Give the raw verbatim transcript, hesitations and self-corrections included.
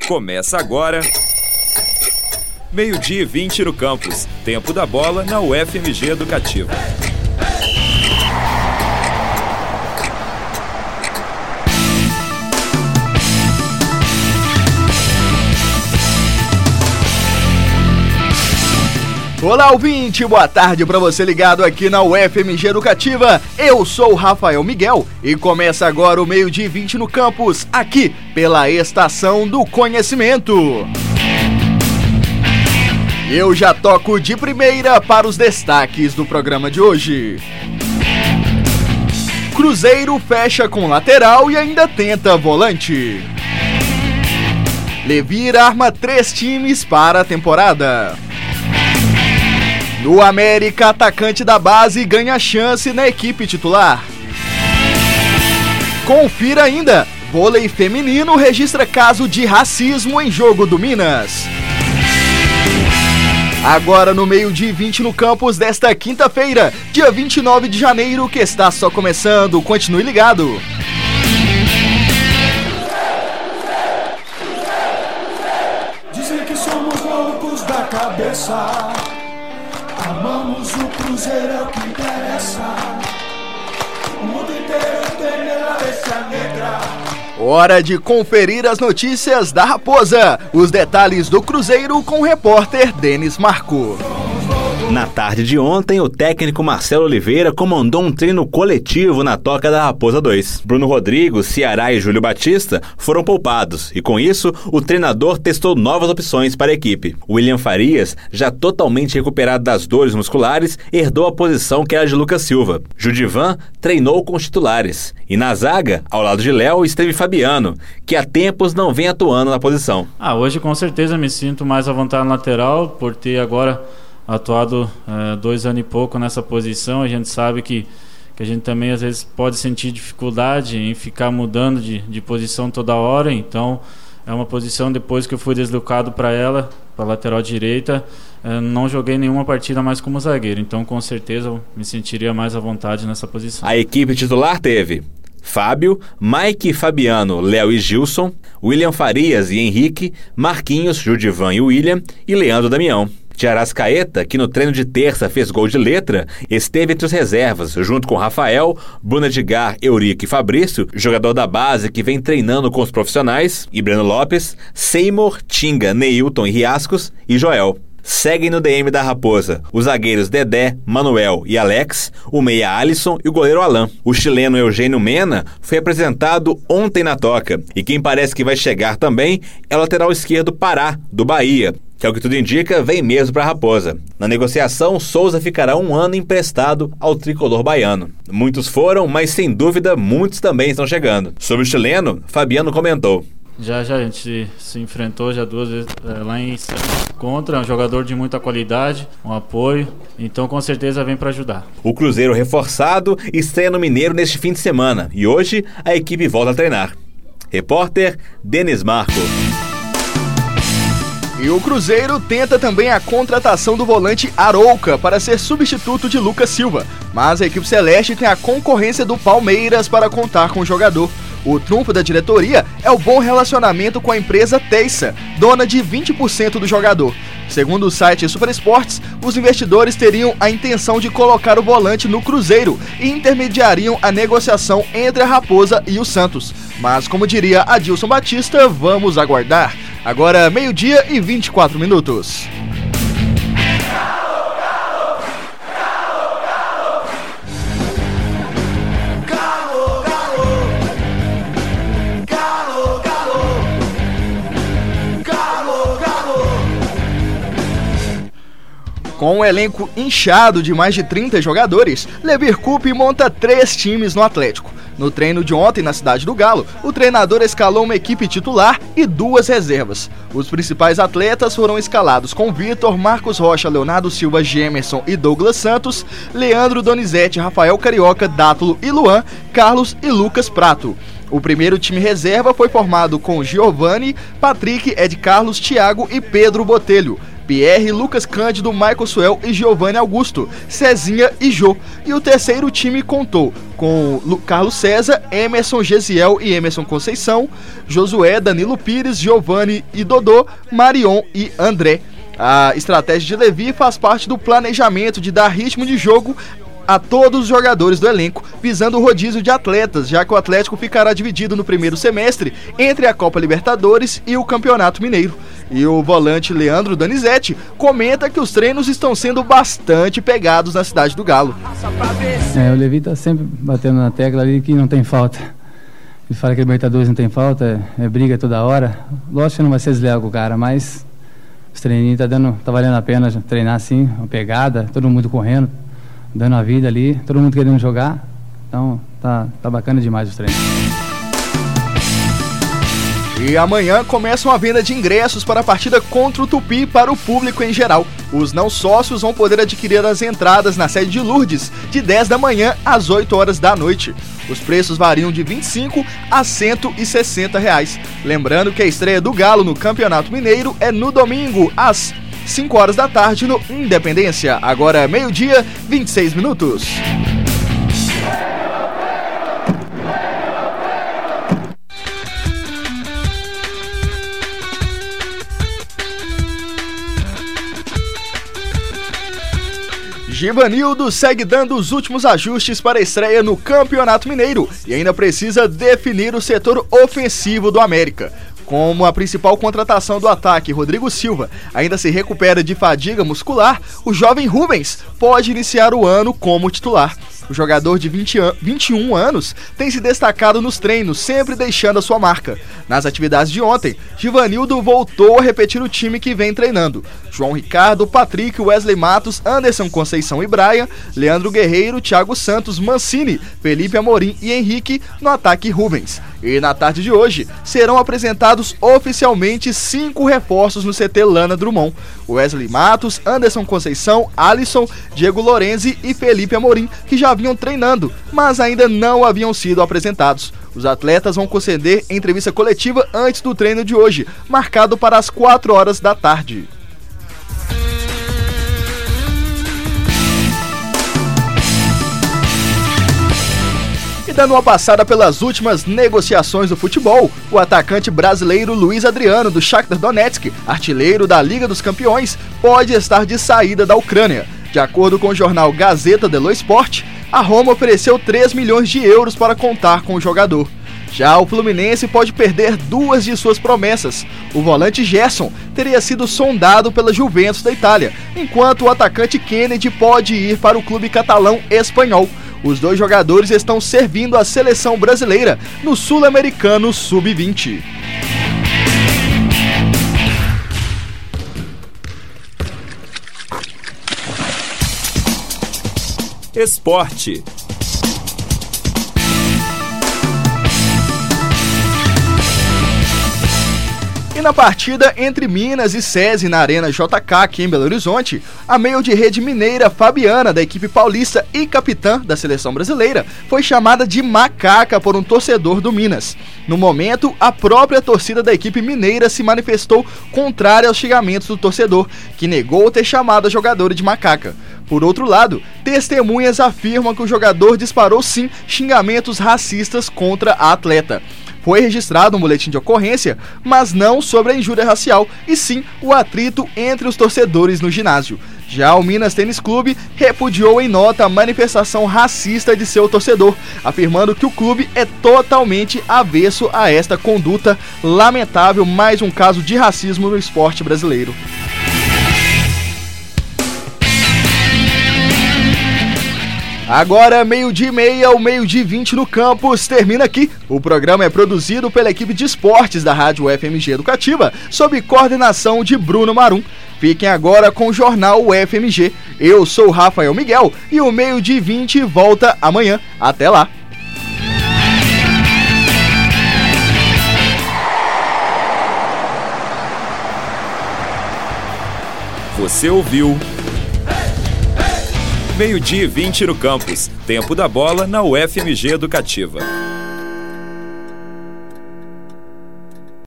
Começa agora, meio-dia e vinte no campus. Tempo da bola na U F M G Educativa. Olá, ouvinte, boa tarde para você ligado aqui na U F M G Educativa. Eu sou o Rafael Miguel e começa agora o meio-dia e vinte no campus, aqui pela Estação do Conhecimento. Eu já toco de primeira para os destaques do programa de hoje. Cruzeiro fecha com lateral e ainda tenta volante. Levir arma três times para a temporada. No América, atacante da base ganha chance na equipe titular. Confira ainda, vôlei feminino registra caso de racismo em jogo do Minas. Agora no meio-dia e vinte no campus desta quinta-feira, dia vinte e nove de janeiro, que está só começando. Continue ligado. Dizem que somos loucos da cabeça. Amamos o Cruzeiro, é o que interessa. O mundo inteiro tem a bestia negra. Hora de conferir as notícias da Raposa. Os detalhes do Cruzeiro com o repórter Denis Marco. Na tarde de ontem, o técnico Marcelo Oliveira comandou um treino coletivo na Toca da Raposa dois. Bruno Rodrigo, Ceará e Júlio Batista foram poupados e, com isso, o treinador testou novas opções para a equipe. William Farias, já totalmente recuperado das dores musculares, herdou a posição que era de Lucas Silva. Judivan treinou com os titulares. E na zaga, ao lado de Léo, esteve Fabiano, que há tempos não vem atuando na posição. Ah, hoje com certeza me sinto mais à vontade na lateral, por ter agora atuado é, dois anos e pouco nessa posição. A gente sabe que, que a gente também às vezes pode sentir dificuldade em ficar mudando de, de posição toda hora. Então é uma posição, depois que eu fui deslocado para ela, para a lateral direita, é, não joguei nenhuma partida mais como zagueiro. Então com certeza eu me sentiria mais à vontade nessa posição. A equipe titular teve Fábio, Mike, Fabiano, Léo e Gilson, William Farias e Henrique, Marquinhos, Judivan e William e Leandro Damião. De Arrascaeta, que no treino de terça fez gol de letra, esteve entre os reservas, junto com Rafael, Bruno Edgar, Eurico e Fabrício, jogador da base que vem treinando com os profissionais, e Breno Lopes, Seymour, Tinga, Neilton e Riascos e Joel. Seguem no D M da Raposa os zagueiros Dedé, Manuel e Alex, o meia Alisson e o goleiro Alain. O chileno Eugênio Mena foi apresentado ontem na Toca, e quem parece que vai chegar também é o lateral esquerdo Pará, do Bahia, que, ao que tudo indica, vem mesmo para a Raposa. Na negociação, Souza ficará um ano emprestado ao tricolor baiano. Muitos foram, mas sem dúvida muitos também estão chegando. Sobre o chileno, Fabiano comentou: Já, já a gente se enfrentou já duas vezes é, lá em contra, um jogador de muita qualidade, um apoio, então com certeza vem para ajudar. O Cruzeiro reforçado estreia no Mineiro neste fim de semana e hoje a equipe volta a treinar. Repórter Denis Marco. E o Cruzeiro tenta também a contratação do volante Arouca para ser substituto de Lucas Silva, mas a equipe celeste tem a concorrência do Palmeiras para contar com o jogador. O trunfo da diretoria é o bom relacionamento com a empresa Teissa, dona de vinte por cento do jogador. Segundo o site Super Esportes, os investidores teriam a intenção de colocar o volante no Cruzeiro e intermediariam a negociação entre a Raposa e o Santos. Mas, como diria Adilson Batista, vamos aguardar. Agora, meio-dia e vinte e quatro minutos. Com um elenco inchado de mais de trinta jogadores, Levir Coupe monta três times no Atlético. No treino de ontem na Cidade do Galo, o treinador escalou uma equipe titular e duas reservas. Os principais atletas foram escalados com Vitor, Marcos Rocha, Leonardo Silva, Gemerson e Douglas Santos, Leandro Donizete, Rafael Carioca, Dátulo e Luan, Carlos e Lucas Prato. O primeiro time reserva foi formado com Giovani, Patrick, Ed Carlos, Thiago e Pedro Botelho. Pierre, Lucas Cândido, Michael Suel e Giovanni Augusto, Cezinha e Jô. E o terceiro time contou com Carlos César, Emerson Gesiel e Emerson Conceição, Josué, Danilo Pires, Giovanni e Dodô, Marion e André. A estratégia de Levi faz parte do planejamento de dar ritmo de jogo a todos os jogadores do elenco, visando o rodízio de atletas, já que o Atlético ficará dividido no primeiro semestre entre a Copa Libertadores e o Campeonato Mineiro. E o volante Leandro Danizete comenta que os treinos estão sendo bastante pegados na cidade do Galo. É, o Levi tá sempre batendo na tecla ali que não tem falta. Ele fala que a Libertadores não tem falta, é, é briga toda hora. Lógico que não vai ser desleal com o cara, mas os treininhos tá, dando, tá valendo a pena treinar assim, uma pegada, todo mundo correndo, dando a vida ali, todo mundo querendo jogar. Então tá, tá bacana demais os treinos. E amanhã começa uma venda de ingressos para a partida contra o Tupi para o público em geral. Os não sócios vão poder adquirir as entradas na sede de Lourdes, de dez da manhã às oito horas da noite. Os preços variam de vinte e cinco a cento e sessenta reais. Lembrando que a estreia do Galo no Campeonato Mineiro é no domingo, às cinco horas da tarde, no Independência. Agora meio-dia, vinte e seis minutos. Givanildo segue dando os últimos ajustes para a estreia no Campeonato Mineiro e ainda precisa definir o setor ofensivo do América. Como a principal contratação do ataque, Rodrigo Silva, ainda se recupera de fadiga muscular, o jovem Rubens pode iniciar o ano como titular. O jogador de vinte, vinte e um anos tem se destacado nos treinos, sempre deixando a sua marca. Nas atividades de ontem, Givanildo voltou a repetir o time que vem treinando. João Ricardo, Patrick, Wesley Matos, Anderson Conceição e Brian, Leandro Guerreiro, Thiago Santos, Mancini, Felipe Amorim e Henrique no ataque Rubens. E na tarde de hoje, serão apresentados oficialmente cinco reforços no C T Lana Drummond. Wesley Matos, Anderson Conceição, Alisson, Diego Lorenzi e Felipe Amorim, que já vinham treinando, mas ainda não haviam sido apresentados. Os atletas vão conceder entrevista coletiva antes do treino de hoje, marcado para as quatro horas da tarde. Dando uma passada pelas últimas negociações do futebol, o atacante brasileiro Luiz Adriano, do Shakhtar Donetsk, artilheiro da Liga dos Campeões, pode estar de saída da Ucrânia. De acordo com o jornal Gazeta dello Sport, a Roma ofereceu três milhões de euros para contar com o jogador. Já o Fluminense pode perder duas de suas promessas. O volante Gerson teria sido sondado pela Juventus da Itália, enquanto o atacante Kennedy pode ir para o clube catalão espanhol. Os dois jogadores estão servindo a seleção brasileira no Sul-Americano sub vinte. Esporte. E na partida entre Minas e SESI na Arena J K aqui em Belo Horizonte, a meio de rede mineira Fabiana, da equipe paulista e capitã da seleção brasileira, foi chamada de macaca por um torcedor do Minas. No momento, a própria torcida da equipe mineira se manifestou contrária aos xingamentos do torcedor, que negou ter chamado a jogadora de macaca. Por outro lado, testemunhas afirmam que o jogador disparou sim xingamentos racistas contra a atleta. Foi registrado um boletim de ocorrência, mas não sobre a injúria racial, e sim o atrito entre os torcedores no ginásio. Já o Minas Tênis Clube repudiou em nota a manifestação racista de seu torcedor, afirmando que o clube é totalmente avesso a esta conduta lamentável, mais um caso de racismo no esporte brasileiro. Agora, meio-dia e meia, ou meio-dia e vinte no campus, termina aqui. O programa é produzido pela equipe de esportes da Rádio F M G Educativa, sob coordenação de Bruno Marum. Fiquem agora com o Jornal U F M G. Eu sou o Rafael Miguel e o meio-dia e vinte volta amanhã. Até lá! Você ouviu meio-dia e vinte no campus. Tempo da bola na U F M G Educativa.